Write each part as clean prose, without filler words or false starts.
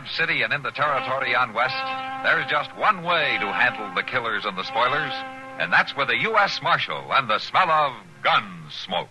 Dodge City and in the territory on West, there's just one way to handle the killers and the spoilers, and that's with a U.S. Marshal and the smell of gun smoke.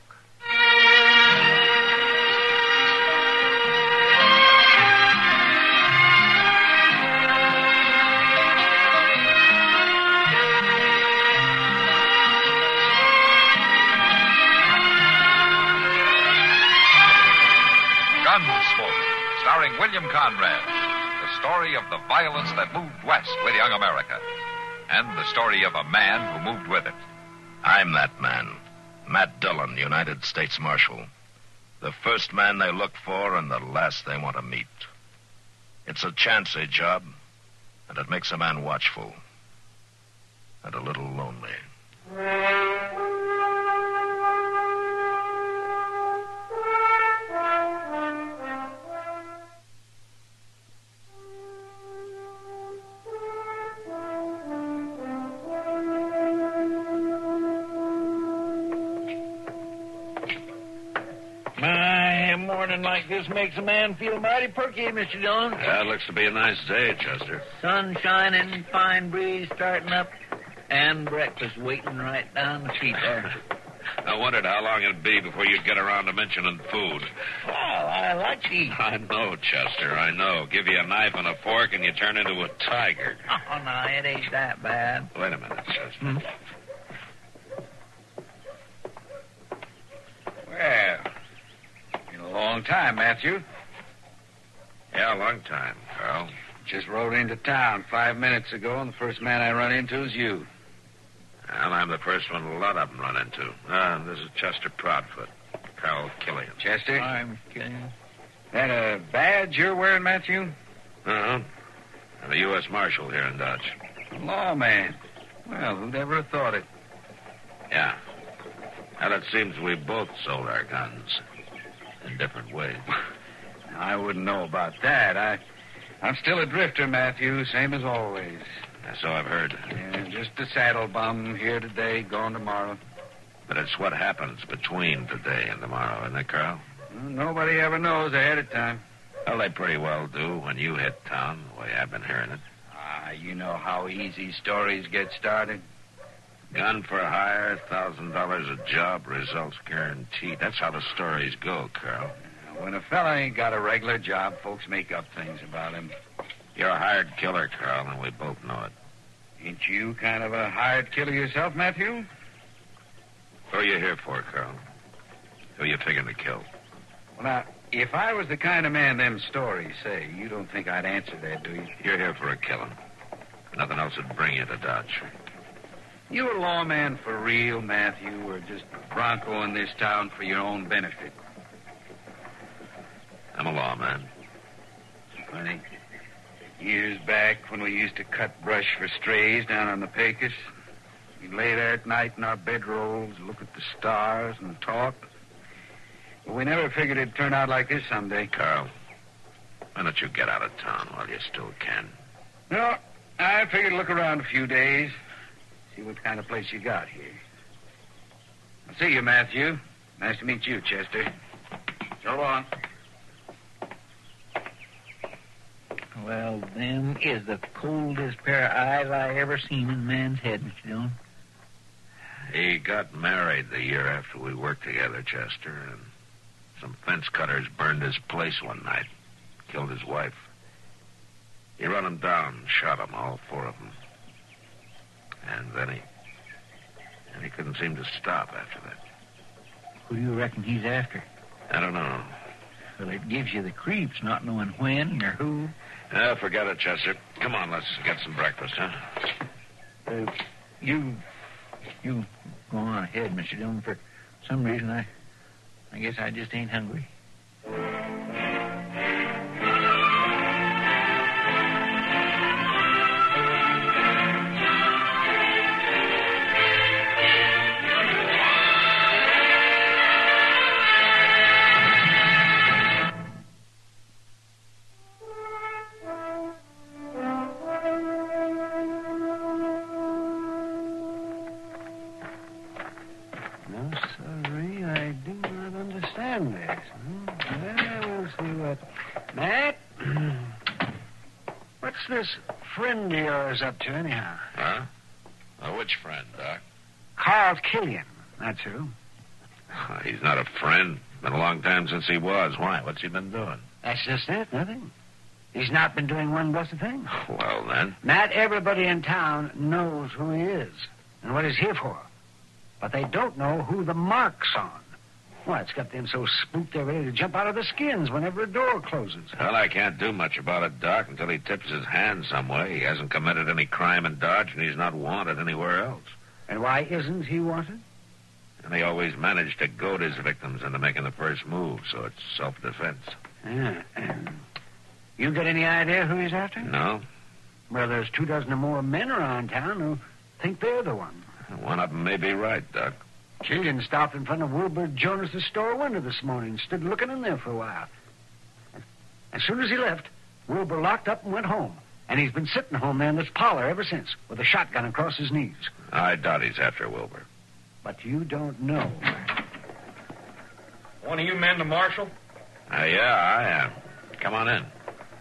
Gunsmoke, starring William Conrad. The story of the violence that moved west with young America. And the story of a man who moved with it. I'm that man. Matt Dillon, United States Marshal. The first man they look for and the last they want to meet. It's a chancy job, and it makes a man watchful. And a little lonely. Morning like this makes a man feel mighty perky, Mr. Dillon. Yeah, it looks to be a nice day, Chester. Sun shining, fine breeze starting up, and breakfast waiting right down the street there. I wondered how long it'd be before you'd get around to mentioning food. Oh, I like to eat. I know, Chester, I know. Give you a knife and a fork and you turn into a tiger. Oh, no, it ain't that bad. Wait a minute, Chester. Well, been a long time, Matthew. Yeah, a long time, Carl. Just rode into town 5 minutes ago, and the first man I run into is you. Well, I'm the first one a lot of them run into. This is Chester Proudfoot, Carl Killian. Chester? I'm Killian. That a badge you're wearing, Matthew? Uh-huh. I'm a U.S. Marshal here in Dodge. Lawman. Well, who'd ever have thought it? Yeah. Well, it seems we both sold our guns in different ways. I wouldn't know about that. I'm still a drifter, Matthew, same as always. So I've heard. Yeah, just a saddle bum, here today, gone tomorrow. But it's what happens between today and tomorrow, isn't it, Carl? Well, nobody ever knows ahead of time. Well, they pretty well do when you hit town, the way I've been hearing it. You know how easy stories get started. Gun for hire, $1,000 a job, results guaranteed. That's how the stories go, Carl. When a fella ain't got a regular job, folks make up things about him. You're a hired killer, Carl, and we both know it. Ain't you kind of a hired killer yourself, Matthew? Who are you here for, Carl? Who you figuring to kill? Well, now, if I was the kind of man them stories say, you don't think I'd answer that, do you? You're here for a killing. Nothing else would bring you to Dodge. You a lawman for real, Matthew, or just bronco in this town for your own benefit? I'm a lawman. Funny. Years back when we used to cut brush for strays down on the Pecos, we'd lay there at night in our bedrolls, look at the stars and talk. But we never figured it'd turn out like this someday. Carl, why don't you get out of town while you still can? No, I figured to look around a few days, see what kind of place you got here. I'll see you, Matthew. Nice to meet you, Chester. So long. Well, them is the coldest pair of eyes I ever seen in a man's head, Mr. Dillon. He got married the year after we worked together, Chester, and some fence cutters burned his place one night, killed his wife. He run them down, shot them, all four of them. And then he couldn't seem to stop after that. Who do you reckon he's after? I don't know. Well, it gives you the creeps, not knowing when or who. Forget it, Chester. Come on, let's get some breakfast, huh? You go on ahead, Mr. Dillon. For some reason, I guess I just ain't hungry. No, sorry, I do not understand this. this friend of yours up to, anyhow? Huh? Well, which friend, Doc? Carl Killian, that's who. He's not a friend. Been a long time since he was. Why? What's he been doing? That's just it, nothing. He's not been doing one blessed thing. Well, then. Not everybody in town knows who he is and what he's here for. But they don't know who the mark's on. Why, it's got them so spooked they're ready to jump out of their skins whenever a door closes. Well, I can't do much about it, Doc, until he tips his hand some way. He hasn't committed any crime in Dodge, and he's not wanted anywhere else. And why isn't he wanted? And he always managed to goad his victims into making the first move, so it's self-defense. Yeah. You got any idea who he's after? No? Well, there's 24 or more men around town who think they're the one. One of them may be right, Doc. Killian stopped in front of Wilbur Jonas's store window this morning and stood looking in there for a while. As soon as he left, Wilbur locked up and went home. And he's been sitting home there in this parlor ever since, with a shotgun across his knees. I doubt he's after Wilbur. But you don't know. One of you men the marshal? Yeah, I am. Come on in.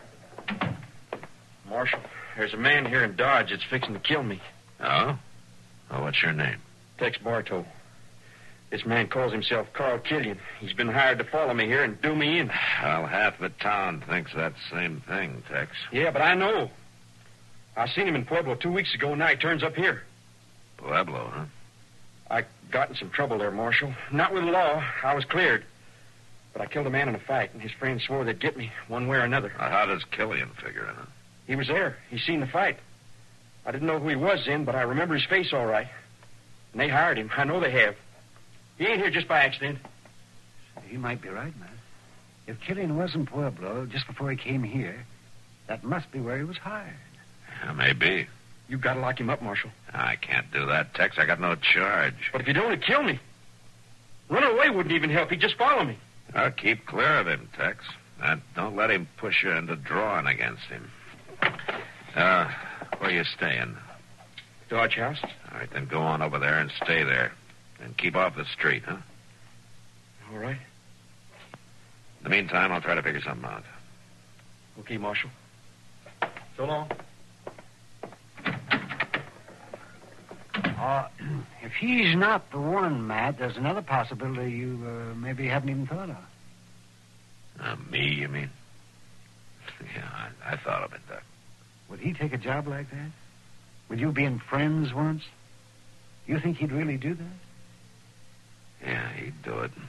Marshal, there's a man here in Dodge that's fixing to kill me. Oh? Well, what's your name? Tex Bartow. This man calls himself Carl Killian. He's been hired to follow me here and do me in. Well, half the town thinks that same thing, Tex. Yeah, but I know. I seen him in Pueblo 2 weeks ago, and now he turns up here. Pueblo, huh? I got in some trouble there, Marshal. Not with the law. I was cleared. But I killed a man in a fight, and his friends swore they'd get me one way or another. How does Killian figure in it? He was there. He seen the fight. I didn't know who he was then, but I remember his face all right. And they hired him. I know they have. He ain't here just by accident. You might be right, man. If Killian was in Pueblo just before he came here, that must be where he was hired. Yeah, maybe. You've got to lock him up, Marshal. I can't do that, Tex. I got no charge. But if you'd only kill me, running away wouldn't even help. He'd just follow me. I'll keep clear of him, Tex. And don't let him push you into drawing against him. Where you staying? Dodge House. All right, then go on over there and stay there. And keep off the street, huh? All right. In the meantime, I'll try to figure something out. Okay, Marshal. So long. If he's not the one, Matt, there's another possibility you maybe haven't even thought of. Me, you mean? Yeah, I thought of it, Doc. Would he take a job like that? With you being friends once? You think he'd really do that? Yeah, he'd do it.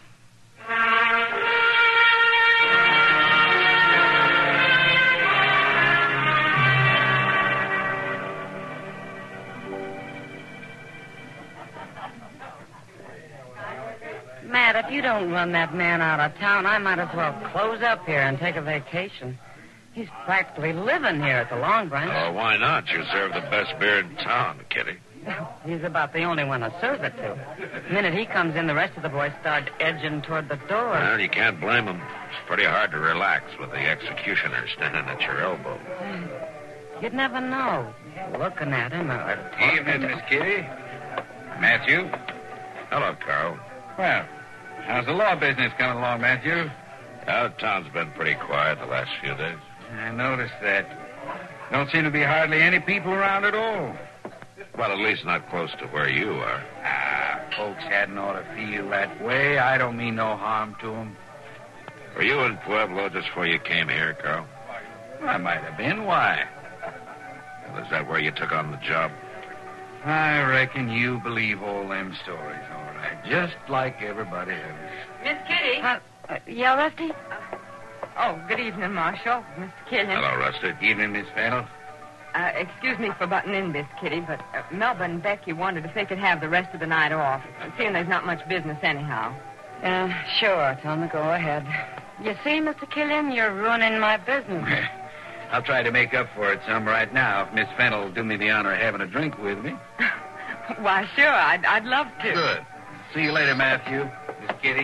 Matt, if you don't run that man out of town, I might as well close up here and take a vacation. He's practically living here at the Long Branch. Oh, why not? You serve the best beer in town, Kitty. He's about the only one to serve it to. The minute he comes in, the rest of the boys start edging toward the door. Well, you can't blame them. It's pretty hard to relax with the executioner standing at your elbow. You'd never know. Looking at him or Evening, Miss Kitty. Matthew. Hello, Carl. Well, how's the law business coming along, Matthew? The town's been pretty quiet the last few days. I noticed that. Don't seem to be hardly any people around at all. Well, at least not close to where you are. Folks hadn't ought to feel that way. I don't mean no harm to them. Were you in Pueblo just before you came here, Carl? I might have been. Why? Well, is that where you took on the job? I reckon you believe all them stories, all right. Just like everybody else. Miss Kitty. Yeah, Rusty? Good evening, Marshal. Mr. Killian. Hello, Rusty. Evening, Miss Fennel. Excuse me for butting in, Miss Kitty, but Melba and Becky wondered if they could have the rest of the night off, seeing there's not much business anyhow. Sure. Tell me, go ahead. You see, Mr. Killian, you're ruining my business. I'll try to make up for it some right now if Miss Fennel will do me the honor of having a drink with me. Why, sure, I'd love to. Good. See you later, Matthew. Miss Kitty.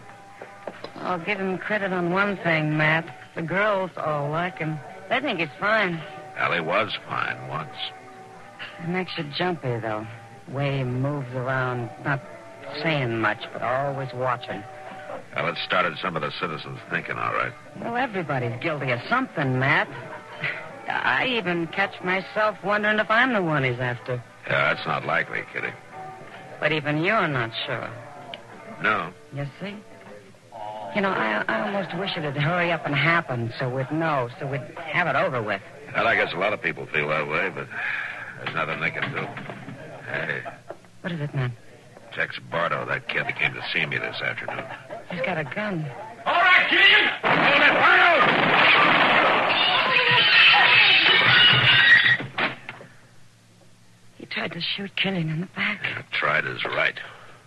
I'll give him credit on one thing, Matt. The girls all like him. They think he's fine. Well, he was fine once. It makes you jumpy, though. The way he moves around, not saying much, but always watching. Well, it started some of the citizens thinking, all right. Well, everybody's guilty of something, Matt. I even catch myself wondering if I'm the one he's after. Yeah, that's not likely, Kitty. But even you're not sure. No. You see? You know, I almost wish it'd hurry up and happen so we'd know, so we'd have it over with. Well, I guess a lot of people feel that way, but there's nothing they can do. Hey, What is it, man? Tex Bardo, that kid that came to see me this afternoon. He's got a gun. All right, Killian! Hold it, Bardo! He tried to shoot Killian in the back. Yeah, tried is right.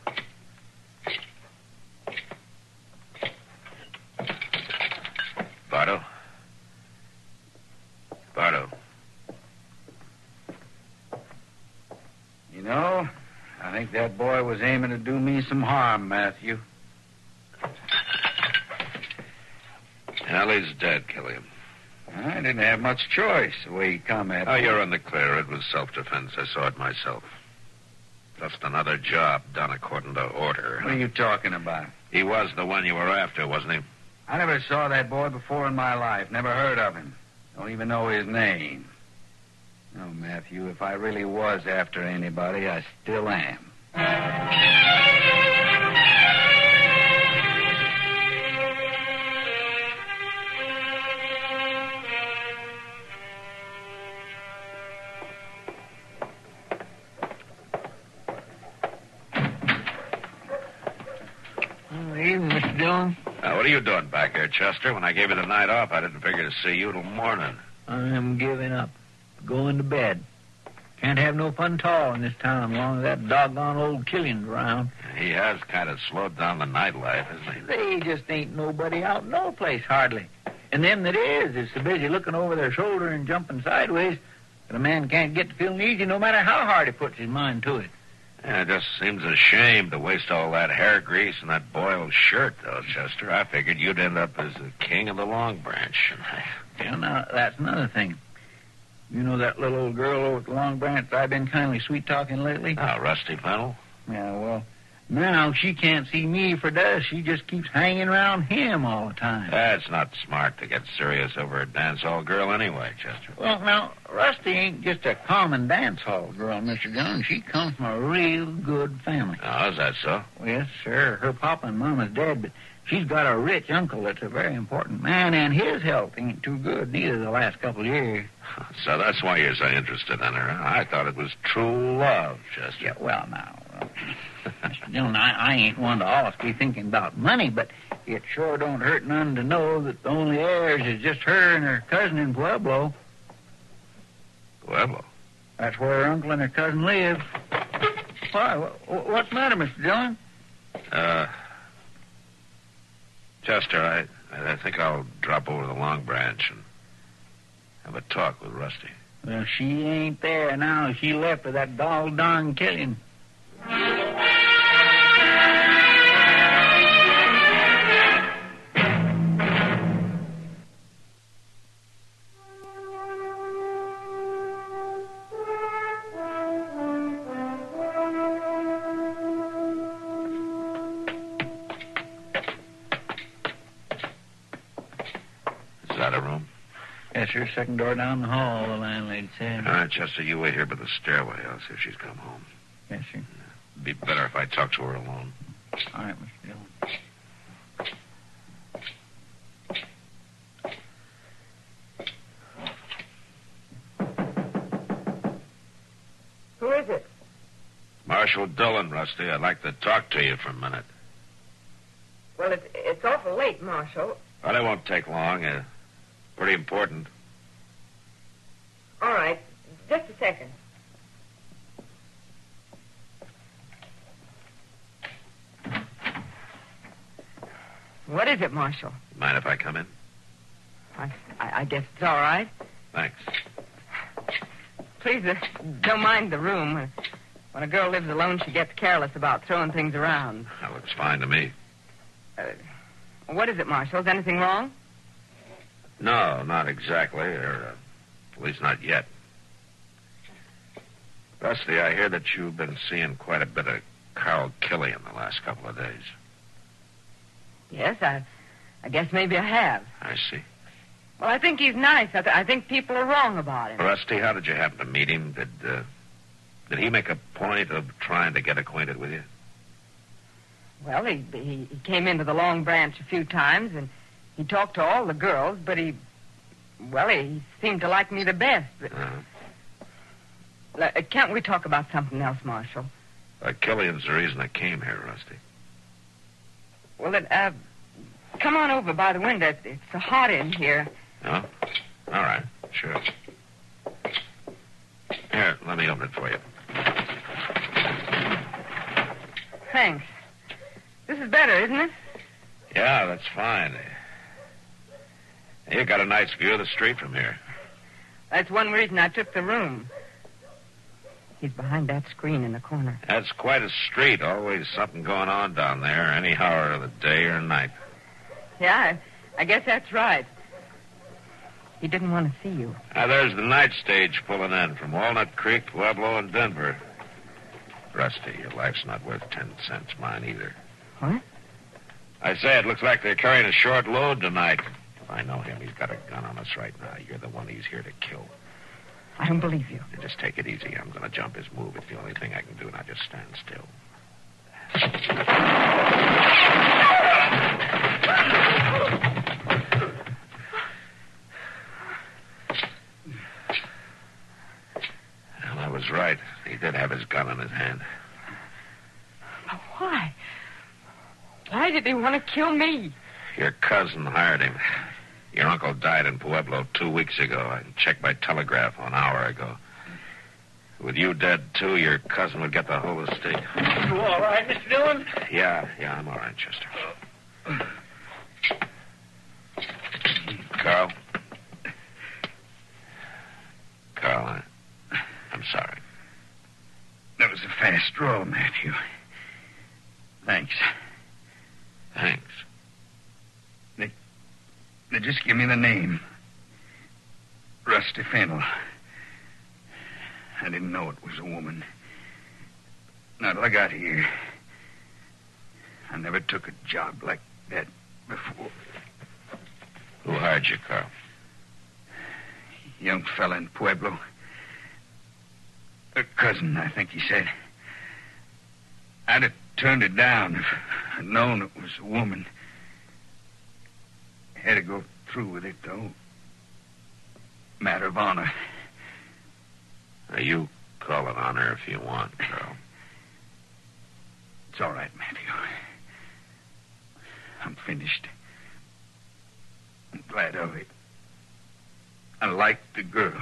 Bardo? Bardo. You know, I think that boy was aiming to do me some harm, Matthew. Allie's dead, Killian. I didn't have much choice the way he come at Oh, me. you're in the clear. It was self-defense. I saw it myself. Just another job done according to order. What are you talking about? He was the one you were after, wasn't he? I never saw that boy before in my life. Never heard of him. Don't even know his name. No, Matthew, if I really was after anybody, I still am. Evening, Mr. Dillon. Now, what are you doing back here, Chester? When I gave you the night off, I didn't figure to see you till morning. I'm giving up. Going to bed. Can't have no fun at all in this town as long as that doggone old Killian's around. He has kind of slowed down the nightlife, hasn't he? They just ain't nobody out no place hardly. And them that is so busy looking over their shoulder and jumping sideways that a man can't get to feeling easy no matter how hard he puts his mind to it. Yeah, it just seems a shame to waste all that hair grease and that boiled shirt, though, Chester. I figured you'd end up as the king of the Long Branch. Well, now, that's another thing. You know that little old girl over at the Long Branch that I've been kindly sweet-talking lately? Oh, Rusty Pennell? Yeah, well, now she can't see me for dust. She just keeps hanging around him all the time. That's not smart to get serious over a dance hall girl anyway, Chester. Well, now, Rusty ain't just a common dance hall girl, Mr. Jones. She comes from a real good family. Oh, is that so? Well, yes, sir. Her papa and mama's dead, but she's got a rich uncle that's a very important man, and his health ain't too good neither the last couple of years. So that's why you're so interested in her. Huh? I thought it was true love, Chester. Yeah, well, now, Mr. Dillon, I ain't one to always be thinking about money, but it sure don't hurt none to know that the only heirs is just her and her cousin in Pueblo. Pueblo? That's where her uncle and her cousin live. Why, what's the matter, Mr. Dillon? Chester, I think I'll drop over to the Long Branch and have a talk with Rusty. Well, she ain't there now. She left with that doggone Killian. Is that a room? Yes, sir. Second door down the hall, the landlady said. All right, Chester, you wait here by the stairway. I'll see if she's come home. Yes, sir. It'd be better if I talked to her alone. All right, Mr. Dillon. Who is it? Marshal Dillon, Rusty. I'd like to talk to you for a minute. Well, it's awful late, Marshal. Well, it won't take long. Pretty important. All right. Just a second. What is it, Marshal? Mind if I come in? I guess it's all right. Thanks. Please, don't mind the room. When a girl lives alone, she gets careless about throwing things around. That looks fine to me. What is it, Marshal? Is anything wrong? No, not exactly. Or at least not yet. Rusty, I hear that you've been seeing quite a bit of Carl Killian the last couple of days. Yes, I guess maybe I have. I see. Well, I think he's nice. I think people are wrong about him. Rusty, how did you happen to meet him? Did he make a point of trying to get acquainted with you? Well, he came into the Long Branch a few times, and he talked to all the girls, but he seemed to like me the best. But... can't we talk about something else, Marshal? Killian's the reason I came here, Rusty. Well, then, come on over by the window. It's so hot in here. Oh? All right, sure. Here, let me open it for you. Thanks. This is better, isn't it? Yeah, that's fine. You got a nice view of the street from here. That's one reason I took the room. He's behind that screen in the corner. That's quite a street. Always something going on down there, any hour of the day or night. Yeah, I guess that's right. He didn't want to see you. There's the night stage pulling in from Walnut Creek, Pueblo, and Denver. Rusty, your life's not worth 10 cents. Mine either. What? I say it looks like they're carrying a short load tonight. If I know him, he's got a gun on us right now. You're the one he's here to kill. I don't believe you. Just take it easy. I'm going to jump his move. It's the only thing I can do, and I just stand still. Well, I was right. He did have his gun in his hand. But why? Why did he want to kill me? Your cousin hired him. Your uncle died in Pueblo 2 weeks ago. I checked by telegraph an hour ago. With you dead, too, your cousin would get the whole estate. You all right, Mr. Dillon? Yeah, I'm all right, Chester. Carl? Carl, I'm sorry. That was a fast draw, Matthew. Thanks. Thanks. They just give me the name. Rusty Fennel. I didn't know it was a woman. Not till I got here. I never took a job like that before. Who hired you, Carl? Young fella in Pueblo. A cousin, I think he said. I'd have turned it down if I'd known it was a woman. Had to go through with it, though. Matter of honor. Now, you call it honor if you want, Carl. It's all right, Matthew. I'm finished. I'm glad of it. I like the girl.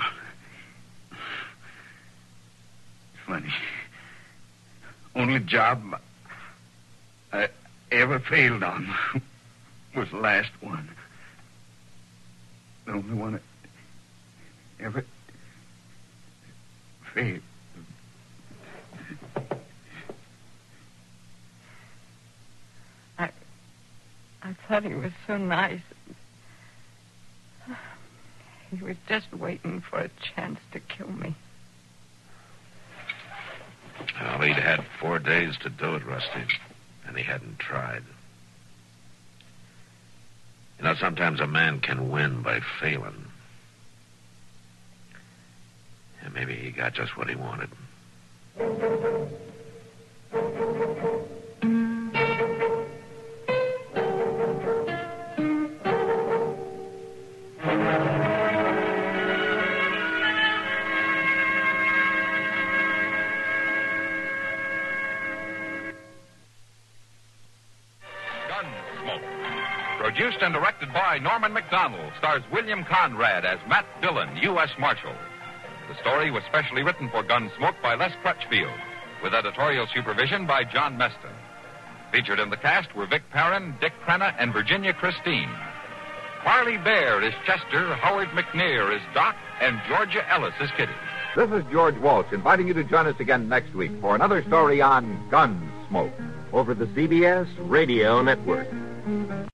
Funny. Only job I ever failed on was the last one. The only one I ever failed. I thought he was so nice. He was just waiting for a chance to kill me. Well, he'd had 4 days to do it, Rusty, and he hadn't tried. You know, sometimes a man can win by failing. And maybe he got just what he wanted. Produced and directed by Norman McDonald, stars William Conrad as Matt Dillon, U.S. Marshal. The story was specially written for Gunsmoke by Les Crutchfield, with editorial supervision by John Meston. Featured in the cast were Vic Perrin, Dick Crenna, and Virginia Christine. Parley Bear is Chester, Howard McNear is Doc, and Georgia Ellis is Kitty. This is George Walsh inviting you to join us again next week for another story on Gunsmoke over the CBS Radio Network.